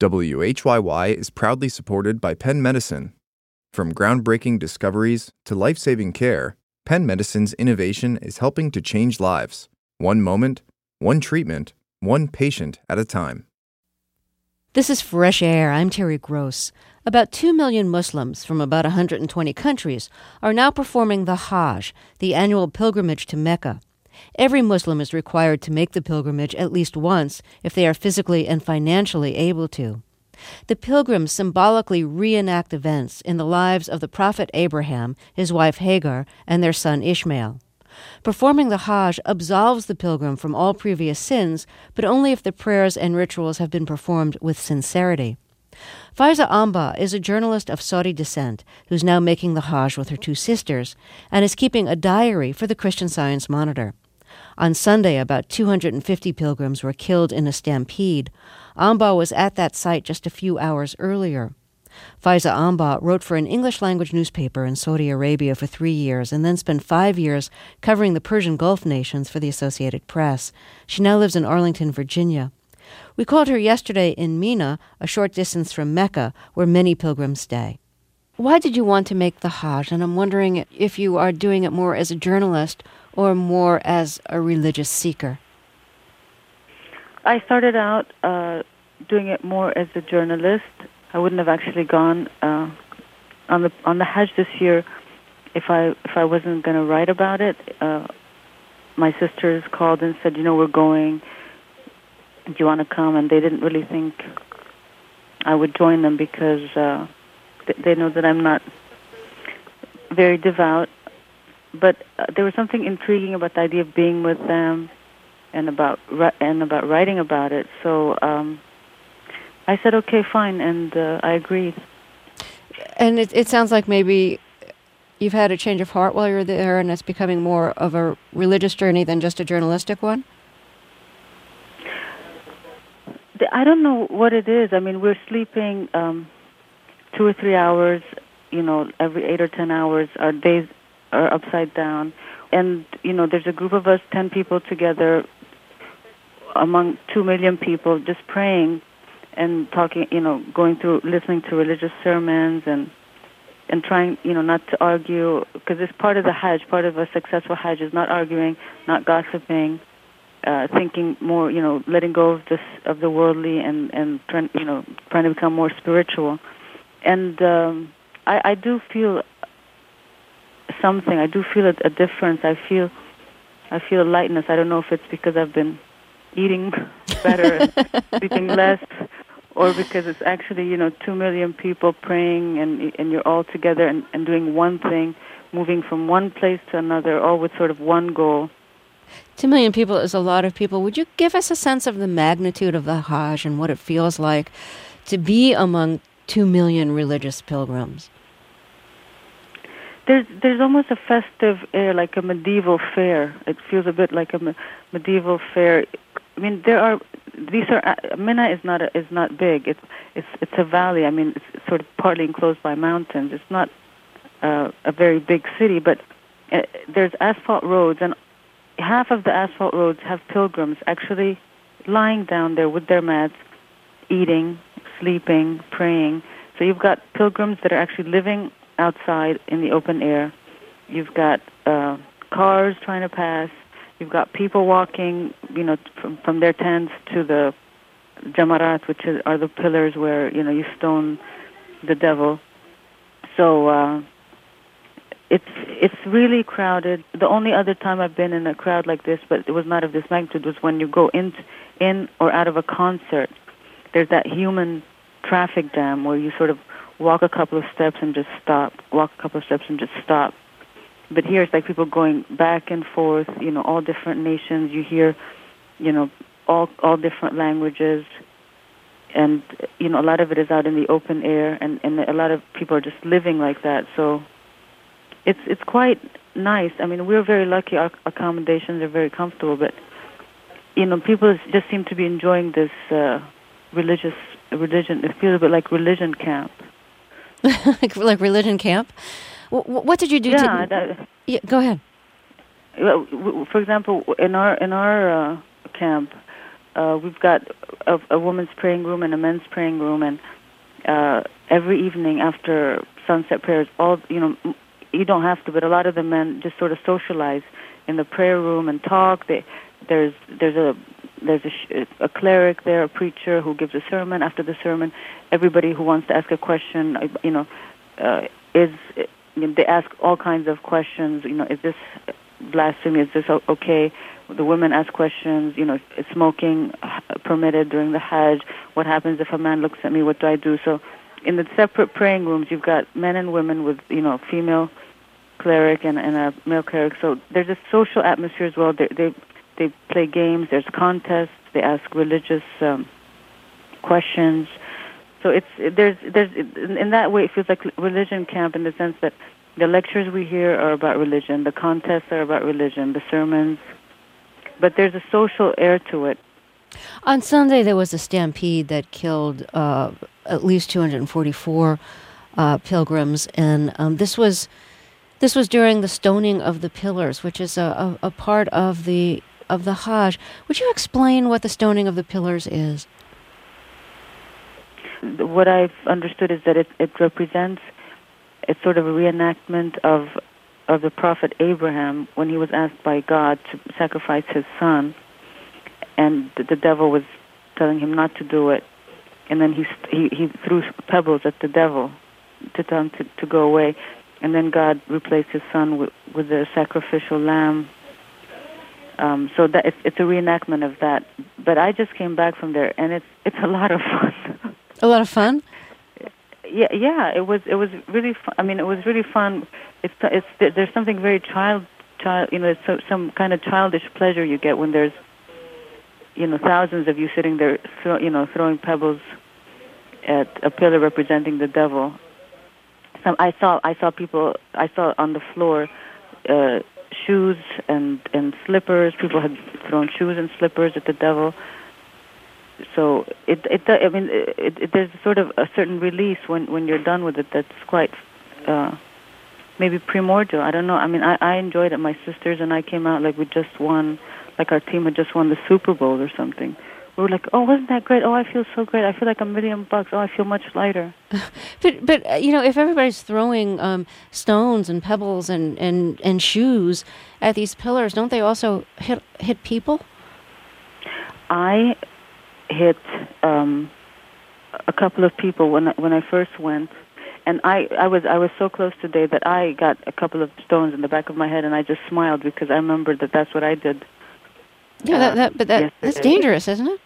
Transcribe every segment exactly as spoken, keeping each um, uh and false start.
W H Y Y is proudly supported by Penn Medicine. From groundbreaking discoveries to life-saving care, Penn Medicine's innovation is helping to change lives, one moment, one treatment, one patient at a time. This is Fresh Air. I'm Terry Gross. About two million Muslims from about one hundred twenty countries are now performing the Hajj, the annual pilgrimage to Mecca. Every Muslim is required to make the pilgrimage at least once if they are physically and financially able to. The pilgrims symbolically reenact events in the lives of the prophet Abraham, his wife Hagar, and their son Ishmael. Performing the Hajj absolves the pilgrim from all previous sins, but only if the prayers and rituals have been performed with sincerity. Faiza Amba is a journalist of Saudi descent who's now making the Hajj with her two sisters and is keeping a diary for the Christian Science Monitor. On Sunday, about two hundred fifty pilgrims were killed in a stampede. Amba was at that site just a few hours earlier. Faiza Amba wrote for an English-language newspaper in Saudi Arabia for three years and then spent five years covering the Persian Gulf nations for the Associated Press. She now lives in Arlington, Virginia. We called her yesterday in Mina, a short distance from Mecca, where many pilgrims stay. Why did you want to make the Hajj? And I'm wondering if you are doing it more as a journalist or more as a religious seeker. I started out uh, doing it more as a journalist. I wouldn't have actually gone uh, on the on the Hajj this year if I if I wasn't going to write about it. Uh, my sisters called and said, you know, we're going. Do you want to come? And they didn't really think I would join them because uh, th- they know that I'm not very devout. But uh, there was something intriguing about the idea of being with them and about ri- and about writing about it. So um, I said, okay, fine, and uh, I agreed. And it, it sounds like maybe you've had a change of heart while you're there, and it's becoming more of a religious journey than just a journalistic one? I don't know what it is. I mean, we're sleeping um, two or three hours, you know, every eight or ten hours. Our days are upside down. And, you know, there's a group of us, ten people together, among two million people, just praying and talking, you know, going through, listening to religious sermons and and trying, you know, not to argue, because it's part of the Hajj, part of a successful Hajj is not arguing, not gossiping, uh, thinking more, you know, letting go of this, of the worldly and, and trying, you know, trying to become more spiritual. And um, I, I do feel something. I do feel a, a difference. I feel, I feel a lightness. I don't know if it's because I've been eating better and sleeping less, or because it's actually, you know, two million people praying and and you're all together and, and doing one thing, moving from one place to another, all with sort of one goal. Two million people is a lot of people. Would you give us a sense of the magnitude of the Hajj and what it feels like to be among two million religious pilgrims? There's there's almost a festive air, like a medieval fair. It feels a bit like a me- medieval fair. I mean, there are these are uh, Mina is not a, is not big. It's it's it's a valley. I mean, it's sort of partly enclosed by mountains. It's not uh, a very big city, but uh, there's asphalt roads, and half of the asphalt roads have pilgrims actually lying down there with their mats, eating, sleeping, praying. So you've got pilgrims that are actually living outside in the open air. You've got uh, cars trying to pass. You've got people walking, you know, from, from their tents to the jamarat, which is, are the pillars where, you know, you stone the devil. So uh, it's it's really crowded. The only other time I've been in a crowd like this, but it was not of this magnitude, was when you go in, in or out of a concert. There's that human traffic jam where you sort of walk a couple of steps and just stop, walk a couple of steps and just stop. But here it's like people going back and forth, you know, all different nations. You hear, you know, all all different languages. And, you know, a lot of it is out in the open air, and, and a lot of people are just living like that. So it's it's quite nice. I mean, we're very lucky. Our accommodations are very comfortable. But, you know, people just seem to be enjoying this uh, religious religion. It feels a bit like religion camp. like, like religion camp? What did you do? Yeah, to... that, yeah, go ahead. For example, in our in our uh, camp, uh, we've got a, a woman's praying room and a men's praying room, and uh, every evening after sunset prayers, all you know, you don't have to, but a lot of the men just sort of socialize in the prayer room and talk. They, there's there's a there's a, a cleric there, a preacher who gives a sermon. After the sermon, everybody who wants to ask a question, you know, uh, is you know, they ask all kinds of questions. You know, is this blasphemy? Is this okay? The women ask questions. You know, is smoking permitted during the Hajj? What happens if a man looks at me? What do I do? So, in the separate praying rooms, you've got men and women with you know female cleric and, and a male cleric. So there's a social atmosphere as well. They they, they play games. There's contests. They ask religious um, questions. So it's there's there's in that way it feels like religion camp in the sense that the lectures we hear are about religion, the contests are about religion, the sermons, but there's a social air to it. On Sunday there was a stampede that killed uh, at least two hundred forty-four uh, pilgrims, and um, this was this was during the stoning of the pillars, which is a, a, a part of the of the Hajj. Would you explain what the stoning of the pillars is? What I've understood is that it, it represents it's sort of a reenactment of of the prophet Abraham when he was asked by God to sacrifice his son, and the, the devil was telling him not to do it, and then he he, he threw pebbles at the devil to tell him to, to go away, and then God replaced his son with, with a sacrificial lamb. Um, so that it's, it's a reenactment of that. But I just came back from there, and it's it's a lot of fun. A lot of fun? Yeah, yeah. It was it was really fun. I mean, it was really fun. It's it's there's something very child child. You know, so, some kind of childish pleasure you get when there's you know thousands of you sitting there, throw, you know, throwing pebbles at a pillar representing the devil. Some I saw I saw people I saw on the floor uh, shoes and and slippers. People had thrown shoes and slippers at the devil. So it, it, I mean, it, it, there's sort of a certain release when, when you're done with it that's quite uh, maybe primordial. I don't know. I mean, I, I enjoyed it. My sisters and I came out like we just won, like our team had just won the Super Bowl or something. We were like, oh, wasn't that great? Oh, I feel so great. I feel like a million bucks. Oh, I feel much lighter. But, but uh, you know, if everybody's throwing um, stones and pebbles and, and, and shoes at these pillars, don't they also hit hit people? I... hit um, a couple of people when I, when I first went, and I, I was I was so close today that I got a couple of stones in the back of my head, and I just smiled because I remembered that that's what I did. Yeah, uh, that, that but that yesterday. That's dangerous, isn't it?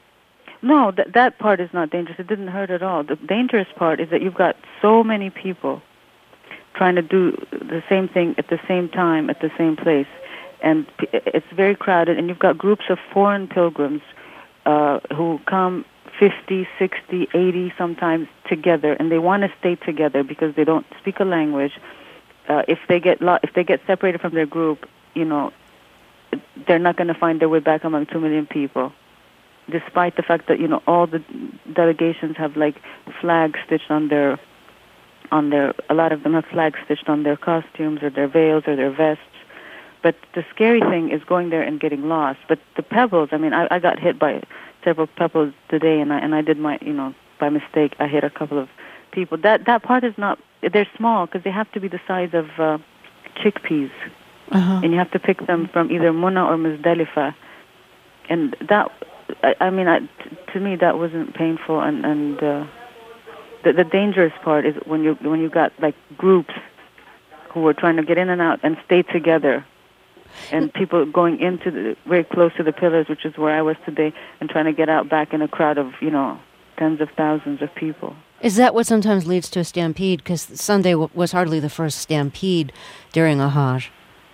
No, that that part is not dangerous. It didn't hurt at all. The dangerous part is that you've got so many people trying to do the same thing at the same time at the same place, and it's very crowded, and you've got groups of foreign pilgrims Uh, who come fifty, sixty, eighty sometimes together, and they want to stay together because they don't speak a language. Uh, if they get lo- if they get separated from their group, you know, they're not going to find their way back among two million people, despite the fact that you know all the delegations have like flags stitched on their on their. A lot of them have flags stitched on their costumes or their veils or their vests. But the scary thing is going there and getting lost. But the pebbles, I mean, I, I got hit by several pebbles today, and I and I did my, you know, by mistake, I hit a couple of people. That that part is not, they're small because they have to be the size of uh, chickpeas. Uh-huh. And you have to pick them from either Muna or Muzdalifah. And that, I, I mean, I, t- to me, that wasn't painful. And, and uh, the, the dangerous part is when you when you got, like, groups who were trying to get in and out and stay together. And people going into the, very close to the pillars, which is where I was today, and trying to get out back in a crowd of, you know, tens of thousands of people. Is that what sometimes leads to a stampede? Because Sunday w- was hardly the first stampede during a Hajj.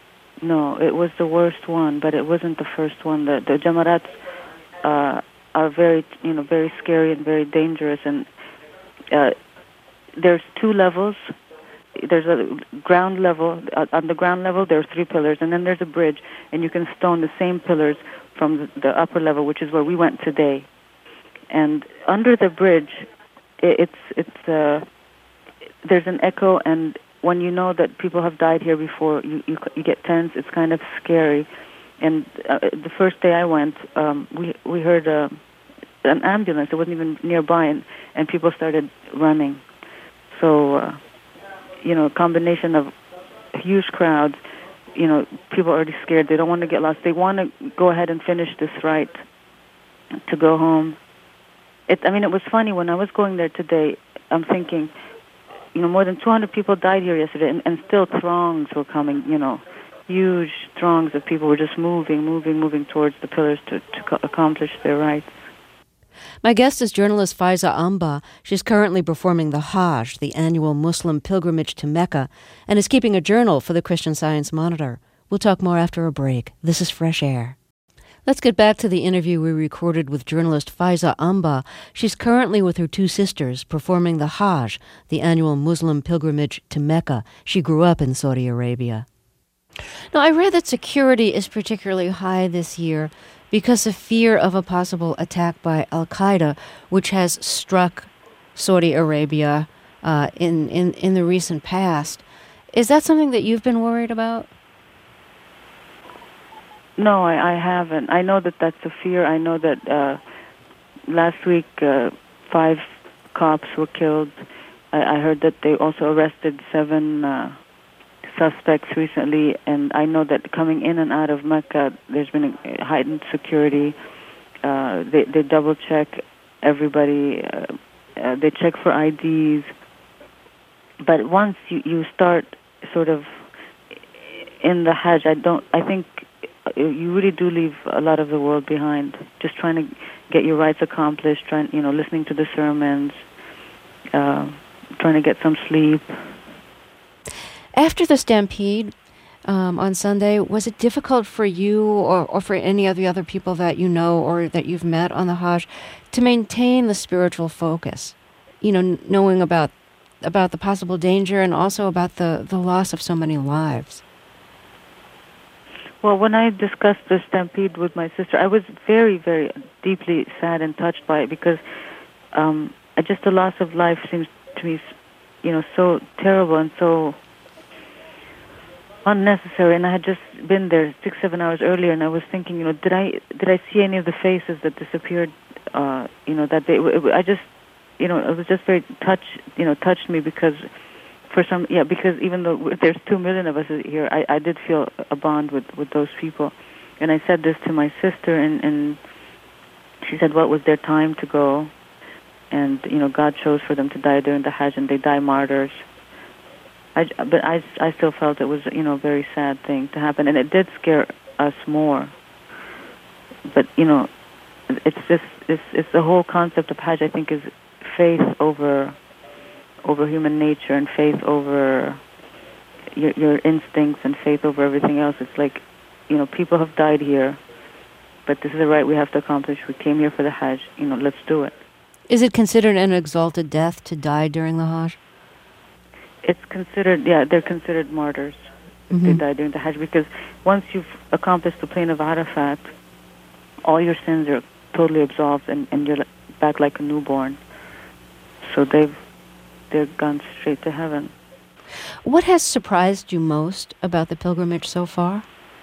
No, it was the worst one, but it wasn't the first one. The, the Jamarats uh, are very, you know, very scary and very dangerous. And uh, there's two levels. There's a ground level. Uh, on the ground level, there are three pillars, and then there's a bridge, and you can stone the same pillars from the, the upper level, which is where we went today. And under the bridge, it, it's it's uh, there's an echo, and when you know that people have died here before, you, you you get tense. It's kind of scary, And uh, the first day I went, um, we we heard uh, an ambulance. It wasn't even nearby, and, and people started running. So, uh, you know, a combination of huge crowds, you know, people are already scared. They don't want to get lost. They want to go ahead and finish this rite to go home. It, I mean, it was funny. When I was going there today, I'm thinking, you know, more than two hundred people died here yesterday, and, and still throngs were coming, you know. Huge throngs of people were just moving, moving, moving towards the pillars to, to co- accomplish their rites. My guest is journalist Faiza Amba. She's currently performing the Hajj, the annual Muslim pilgrimage to Mecca, and is keeping a journal for the Christian Science Monitor. We'll talk more after a break. This is Fresh Air. Let's get back to the interview we recorded with journalist Faiza Amba. She's currently with her two sisters performing the Hajj, the annual Muslim pilgrimage to Mecca. She grew up in Saudi Arabia. Now, I read that security is particularly high this year because of fear of a possible attack by Al-Qaeda, which has struck Saudi Arabia uh, in, in, in the recent past. Is that something that you've been worried about? No, I, I haven't. I know that that's a fear. I know that uh, last week uh, five cops were killed. I, I heard that they also arrested seven uh, suspects recently, and I know that coming in and out of Mecca, there's been a heightened security. Uh, they, they double-check everybody. Uh, uh, they check for I Ds. But once you, you start sort of in the Hajj, I don't. I think you really do leave a lot of the world behind. Just trying to get your rites accomplished, trying, you know, listening to the sermons, uh, trying to get some sleep. After the stampede um, on Sunday, was it difficult for you or, or for any of the other people that you know or that you've met on the Hajj to maintain the spiritual focus? You know, n- knowing about about the possible danger and also about the, the loss of so many lives. Well, when I discussed the stampede with my sister, I was very, very deeply sad and touched by it because um, just the loss of life seems to me, you know, so terrible and so unnecessary. And I had just been there six, seven hours earlier, and I was thinking, you know, did I did I see any of the faces that disappeared? Uh, you know, that they. It, I just, you know, it was just very touch, you know, touched me because. For some, yeah, because even though there's two million of us here, I, I did feel a bond with, with those people. And I said this to my sister, and, and she said, well, it was their time to go. And, you know, God chose for them to die during the Hajj, and they die martyrs. I, but I, I still felt it was, you know, a very sad thing to happen. And it did scare us more. But, you know, it's just, it's, it's the whole concept of Hajj, I think, is faith over... over human nature and faith over your, your instincts and faith over everything else. It's like, you know, people have died here, but this is a rite we have to accomplish. We came here for the Hajj. You know, let's do it. Is it considered an exalted death to die during the Hajj? It's considered, yeah, they're considered martyrs if mm-hmm. they die during the Hajj, because once you've accomplished the plain of Arafat, all your sins are totally absolved, and, and you're back like a newborn. So they've they're gone straight to heaven. What has surprised you most about the pilgrimage so far?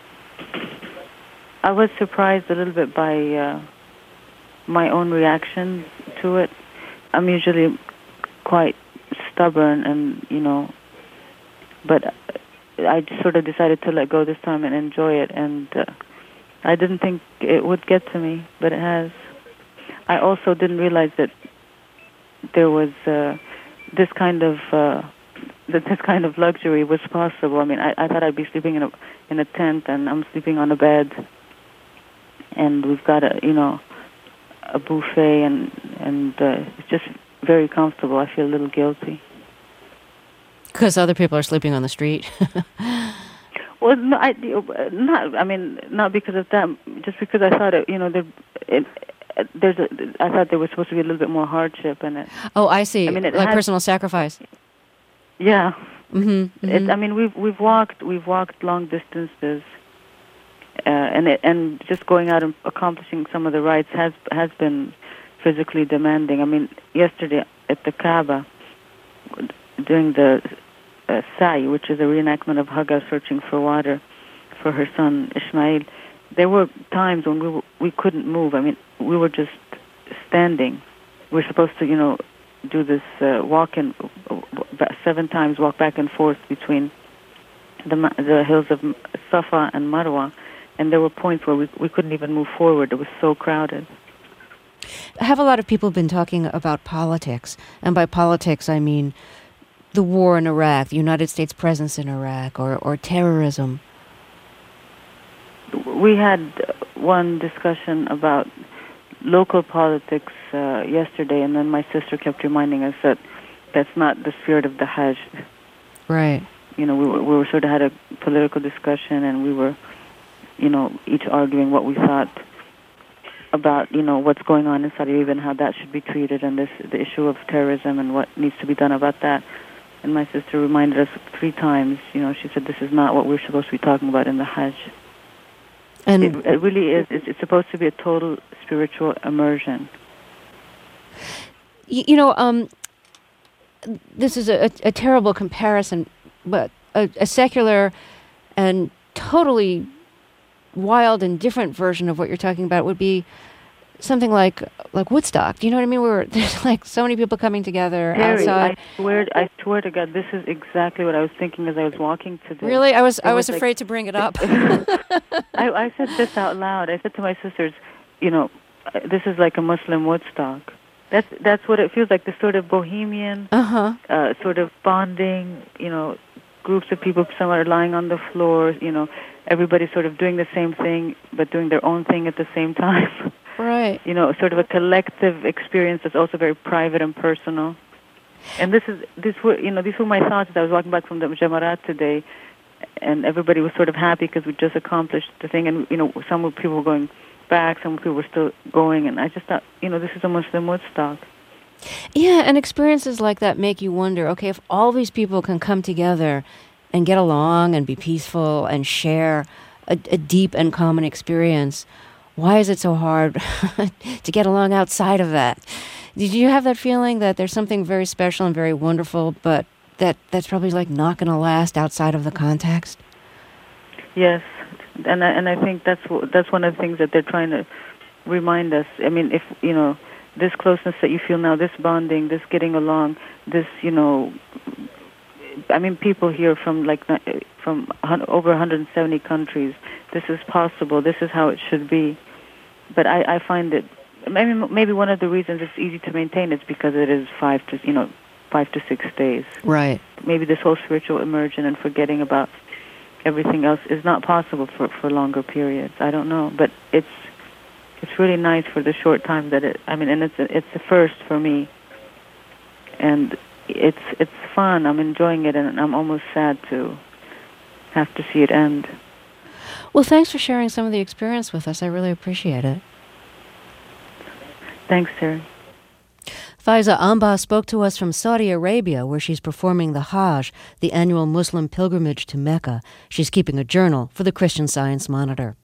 I was surprised a little bit by uh, my own reaction to it. I'm usually quite stubborn and, you know, but I just sort of decided to let go this time and enjoy it, and uh, I didn't think it would get to me, but it has. I also didn't realize that there was... Uh, this kind of uh, that this kind of luxury was possible. I mean, I, I thought I'd be sleeping in a in a tent, and I'm sleeping on a bed, and we've got a you know a buffet, and and uh, it's just very comfortable. I feel a little guilty because other people are sleeping on the street. Well, no, I not. I mean, not because of that. Just because I thought it, you know there. It, There's a, I thought there was supposed to be a little bit more hardship in it. Oh, I see. I mean, it like has, personal sacrifice. Yeah. Mm-hmm, mm-hmm. It, I mean, we've we've walked we've walked long distances, uh, and it, and just going out and accomplishing some of the rites has has been physically demanding. I mean, yesterday at the Kaaba, during the uh, Sa'i, which is a reenactment of Hagar searching for water for her son Ishmael, there were times when we were, we couldn't move. I mean, we were just standing. We were supposed to, you know, do this uh, walk in uh, seven times, walk back and forth between the the hills of Safa and Marwa, and there were points where we we couldn't even move forward. It was so crowded. Have a lot of people been talking about politics, and by politics I mean the war in Iraq, the United States presence in Iraq, or, or terrorism? We had one discussion about local politics uh, yesterday, and then my sister kept reminding us that that's not the spirit of the Hajj. Right. You know, we were, we were sort of had a political discussion, and we were, you know, each arguing what we thought about, you know, what's going on in Saudi Arabia and how that should be treated, and this the issue of terrorism and what needs to be done about that. And my sister reminded us three times, you know, she said this is not what we're supposed to be talking about in the Hajj. And it, it really is. It's, it's supposed to be a total spiritual immersion. You, you know, um, this is a, a terrible comparison, but a, a secular and totally wild and different version of what you're talking about would be something like like Woodstock. Do you know what I mean? Where there's like so many people coming together Harry, outside. I swear, I swear to God, this is exactly what I was thinking as I was walking today. Really? I was I I was, was afraid like, to bring it up. I, I said this out loud. I said to my sisters, you know, this is like a Muslim Woodstock. That's that's what it feels like. This sort of bohemian, uh-huh. uh, sort of bonding. You know, groups of people. Some are lying on the floor. You know, everybody's sort of doing the same thing, but doing their own thing at the same time. Right. You know, sort of a collective experience that's also very private and personal. And this is this were you know these were my thoughts as I was walking back from the Jamarat today, and everybody was sort of happy because we just accomplished the thing. And you know, some people were going back, some people were still going, and I just thought, you know, this is a Muslim Woodstock. Yeah, and experiences like that make you wonder, okay, if all these people can come together and get along and be peaceful and share a, a deep and common experience, why is it so hard to get along outside of that? Did you have that feeling that there's something very special and very wonderful, but that that's probably like not going to last outside of the context? Yes. And I, and I think that's that's one of the things that they're trying to remind us. I mean, if, you know, this closeness that you feel now, this bonding, this getting along, this, you know, I mean, people here from like from over one hundred seventy countries, this is possible, this is how it should be. But I, I find it, maybe maybe one of the reasons it's easy to maintain is because it is five to, you know, five to six days. Right. Maybe this whole spiritual immersion and forgetting about everything else is not possible for, for longer periods. I don't know, but it's it's really nice for the short time that it. I mean, and it's a, it's the first for me, and it's it's fun. I'm enjoying it, and I'm almost sad to have to see it end. Well, thanks for sharing some of the experience with us. I really appreciate it. Thanks, Terry. Faiza Amba spoke to us from Saudi Arabia, where she's performing the Hajj, the annual Muslim pilgrimage to Mecca. She's keeping a journal for the Christian Science Monitor.